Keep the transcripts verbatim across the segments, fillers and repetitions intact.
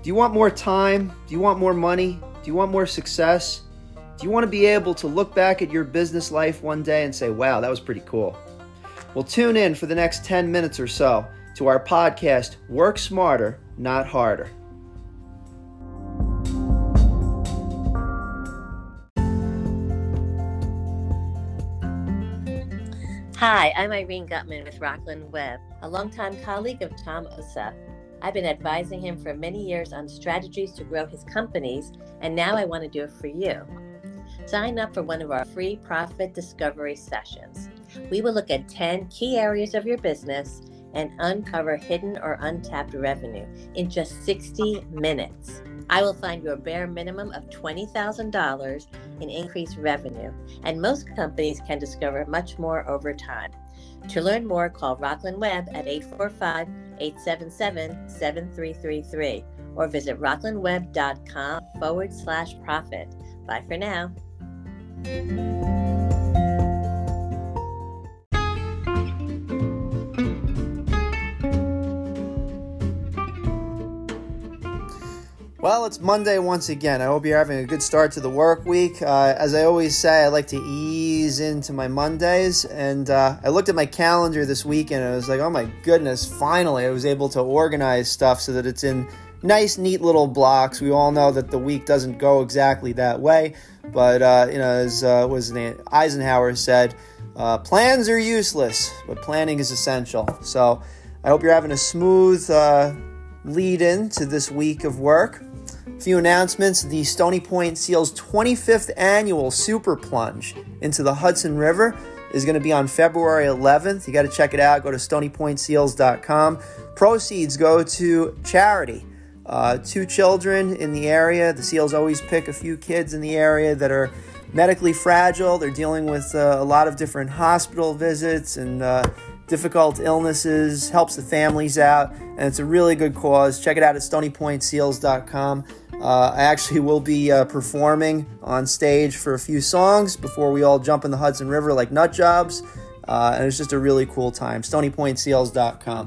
Do you want more time? Do you want more money? Do you want more success? Do you want to be able to look back at your business life one day and say, wow, that was pretty cool? Well, tune in for the next ten minutes or so to our podcast, Work Smarter, Not Harder. Hi, I'm Irene Gutman with Rockland Webb, a longtime colleague of Tom Ossoff. I've been advising him for many years on strategies to grow his companies, and now I want to do it for you. Sign up for one of our free profit discovery sessions. We will look at ten key areas of your business and uncover hidden or untapped revenue in just sixty minutes. I will find you a bare minimum of twenty thousand dollars in increased revenue, and most companies can discover much more over time. To learn more, call Rockland Webb at eight four five, eight seven seven, seven three three three or visit rocklandweb.com forward slash profit. Bye for now. Well, it's Monday once again. I hope you're having a good start to the work week. Uh, as I always say, I like to ease into my Mondays. And uh, I looked at my calendar this weekend and I was like, oh my goodness, finally I was able to organize stuff so that it's in nice, neat little blocks. We all know that the week doesn't go exactly that way. But, uh, you know, as uh, was Eisenhower said, uh, plans are useless, but planning is essential. So I hope you're having a smooth uh, lead in to this week of work. A few announcements. The Stony Point Seals twenty-fifth Annual Super Plunge into the Hudson River is going to be on February eleventh. You got to check it out. Go to stony point seals dot com. Proceeds go to charity. Uh, two children in the area. The Seals always pick a few kids in the area that are medically fragile. They're dealing with uh, a lot of different hospital visits and uh, difficult illnesses, helps the families out, and it's a really good cause. Check it out at stony point seals dot com. Uh, I actually will be uh, performing on stage for a few songs before we all jump in the Hudson River like nut jobs, uh, and it's just a really cool time. stony point seals dot com.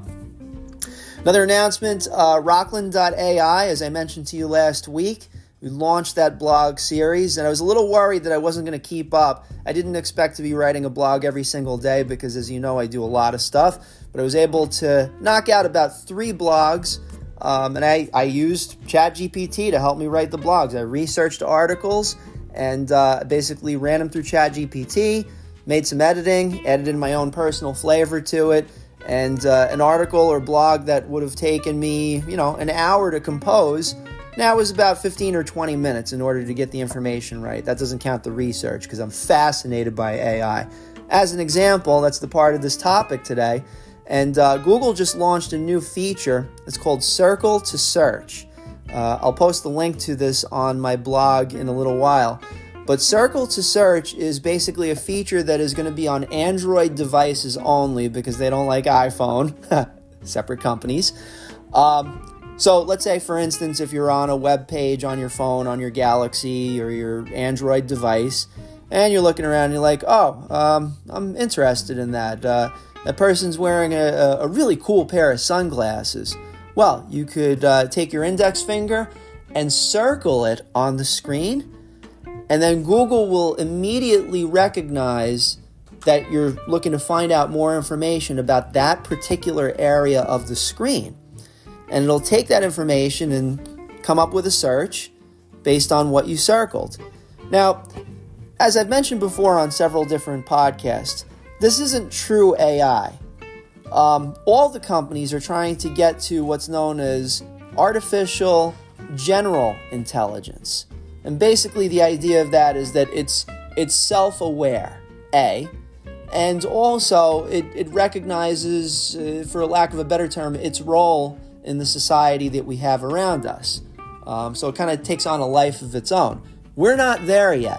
Another announcement, uh, rockland dot A I, as I mentioned to you last week. We launched that blog series, and I was a little worried that I wasn't going to keep up. I didn't expect to be writing a blog every single day because, as you know, I do a lot of stuff. But I was able to knock out about three blogs, um, and I, I used ChatGPT to help me write the blogs. I researched articles and uh, basically ran them through ChatGPT, made some editing, added in my own personal flavor to it, and uh, an article or blog that would have taken me, you know, an hour to compose. Now it was about fifteen or twenty minutes in order to get the information right. That doesn't count the research because I'm fascinated by A I. As an example, that's the part of this topic today. And uh, Google just launched a new feature. It's called Circle to Search. Uh, I'll post the link to this on my blog in a little while. But Circle to Search is basically a feature that is going to be on Android devices only because they don't like iPhone. Separate companies. Um... So let's say, for instance, if you're on a web page on your phone, on your Galaxy or your Android device, and you're looking around and you're like, oh, um, I'm interested in that. Uh, that person's wearing a, a really cool pair of sunglasses. Well, you could uh, take your index finger and circle it on the screen, and then Google will immediately recognize that you're looking to find out more information about that particular area of the screen. And it'll take that information and come up with a search based on what you circled. Now, as I've mentioned before on several different podcasts, this isn't true A I. Um, all the companies are trying to get to what's known as artificial general intelligence. And basically the idea of that is that it's it's self-aware, A, and also it, it recognizes, uh, for lack of a better term, its role in the society that we have around us. Um, so it kind of takes on a life of its own. We're not there yet.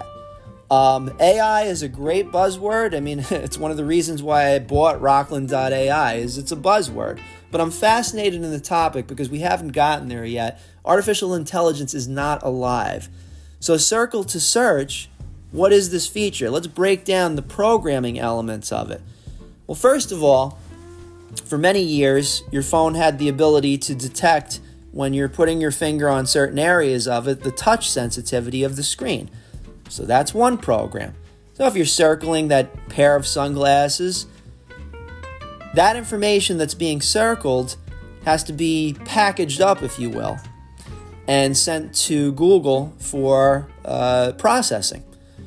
Um, A I is a great buzzword. I mean, it's one of the reasons why I bought rockland dot A I is it's a buzzword. But I'm fascinated in the topic because we haven't gotten there yet. Artificial intelligence is not alive. So Circle to Search, what is this feature? Let's break down the programming elements of it. Well, first of all, for many years, your phone had the ability to detect when you're putting your finger on certain areas of it, the touch sensitivity of the screen. So that's one program. So if you're circling that pair of sunglasses, that information that's being circled has to be packaged up, if you will, and sent to Google for uh, processing.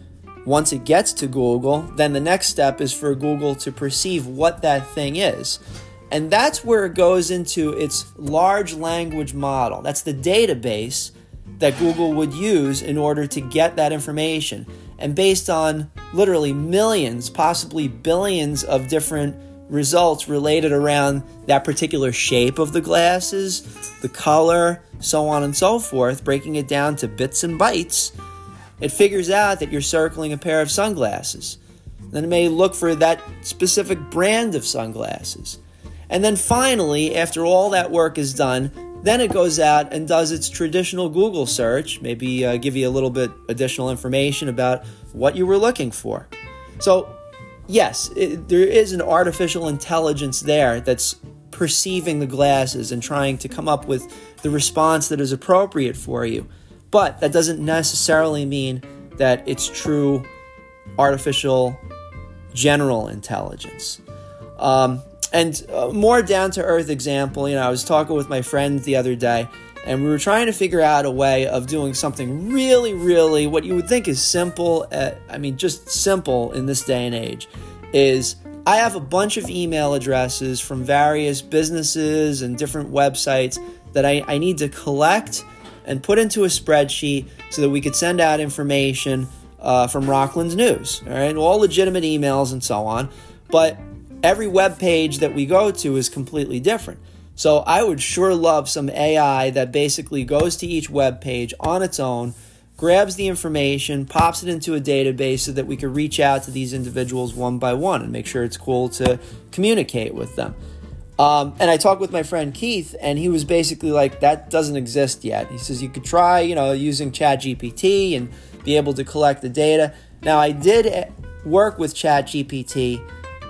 Once it gets to Google, then the next step is for Google to perceive what that thing is. And that's where it goes into its large language model. That's the database that Google would use in order to get that information. And based on literally millions, possibly billions of different results related around that particular shape of the glasses, the color, so on and so forth, breaking it down to bits and bytes, it figures out that you're circling a pair of sunglasses. Then it may look for that specific brand of sunglasses. And then finally, after all that work is done, then it goes out and does its traditional Google search, maybe uh, give you a little bit additional information about what you were looking for. So, yes, it, there is an artificial intelligence there that's perceiving the glasses and trying to come up with the response that is appropriate for you. But that doesn't necessarily mean that it's true artificial general intelligence. Um, and a more down-to-earth example, you know, I was talking with my friend the other day, and we were trying to figure out a way of doing something really, really, what you would think is simple, uh, I mean, just simple in this day and age, is I have a bunch of email addresses from various businesses and different websites that I, I need to collect and put into a spreadsheet so that we could send out information uh, from Rockland's News, all right? All legitimate emails and so on, but every web page that we go to is completely different. So I would sure love some A I that basically goes to each web page on its own, grabs the information, pops it into a database so that we could reach out to these individuals one by one and make sure it's cool to communicate with them. Um, and I talked with my friend Keith, and he was basically like, that doesn't exist yet. He says you could try, you know, using ChatGPT and be able to collect the data. Now, I did work with ChatGPT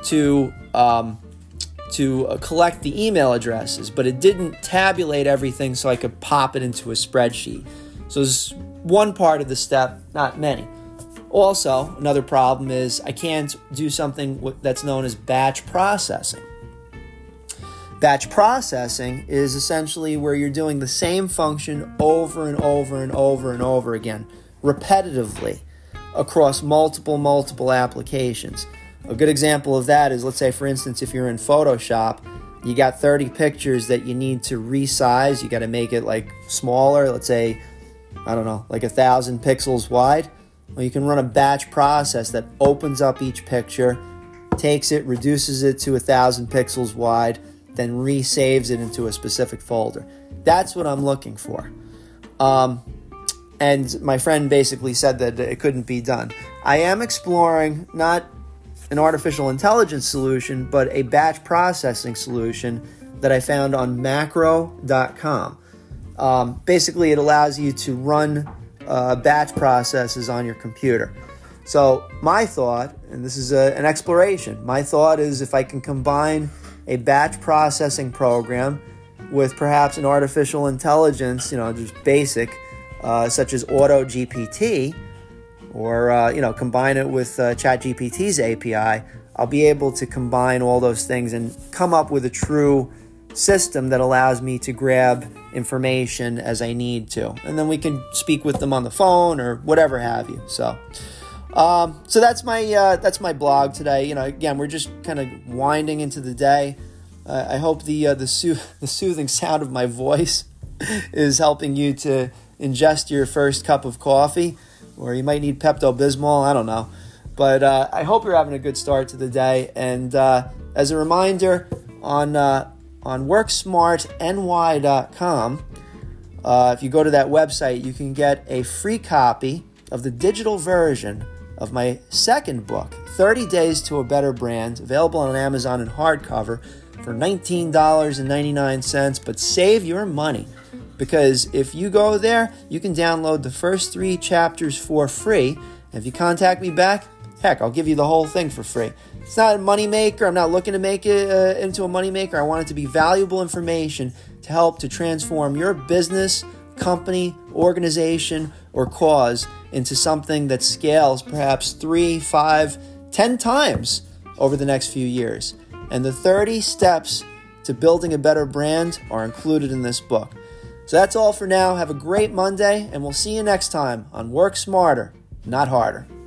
to um, to uh, collect the email addresses, but it didn't tabulate everything so I could pop it into a spreadsheet. So it's one part of the step, not many. Also, another problem is I can't do something that's known as batch processing. Batch processing is essentially where you're doing the same function over and over and over and over again, repetitively, across multiple, multiple applications. A good example of that is, let's say, for instance, if you're in Photoshop, you got thirty pictures that you need to resize. You got to make it like smaller, let's say, I don't know, like a thousand pixels wide. Well, you can run a batch process that opens up each picture, takes it, reduces it to a thousand pixels wide, then resaves it into a specific folder. That's what I'm looking for. Um, and my friend basically said that it couldn't be done. I am exploring not an artificial intelligence solution, but a batch processing solution that I found on macro dot com. Um, basically, it allows you to run uh, batch processes on your computer. So my thought, and this is a, an exploration, my thought is if I can combine a batch processing program with perhaps an artificial intelligence, you know, just basic, uh, such as AutoGPT, or, uh, you know, combine it with uh, ChatGPT's A P I, I'll be able to combine all those things and come up with a true system that allows me to grab information as I need to. And then we can speak with them on the phone or whatever have you. So, um, so that's my uh, that's my blog today. You know, again, we're just kind of winding into the day. Uh, I hope the uh, the, soo- the soothing sound of my voice is helping you to ingest your first cup of coffee, or you might need Pepto-Bismol. I don't know, but uh, I hope you're having a good start to the day. And uh, as a reminder, on uh, on work smart N Y dot com, uh, if you go to that website, you can get a free copy of the digital version of my second book, thirty days to a Better Brand, available on Amazon in hardcover for nineteen dollars and ninety-nine cents. But save your money, because if you go there, you can download the first three chapters for free. And if you contact me back, heck, I'll give you the whole thing for free. It's not a moneymaker. I'm not looking to make it uh, into a moneymaker. I want it to be valuable information to help to transform your business, company, organization, or cause into something that scales perhaps three, five, ten times over the next few years. And the thirty steps to building a better brand are included in this book. So that's all for now. Have a great Monday, and we'll see you next time on Work Smarter, Not Harder.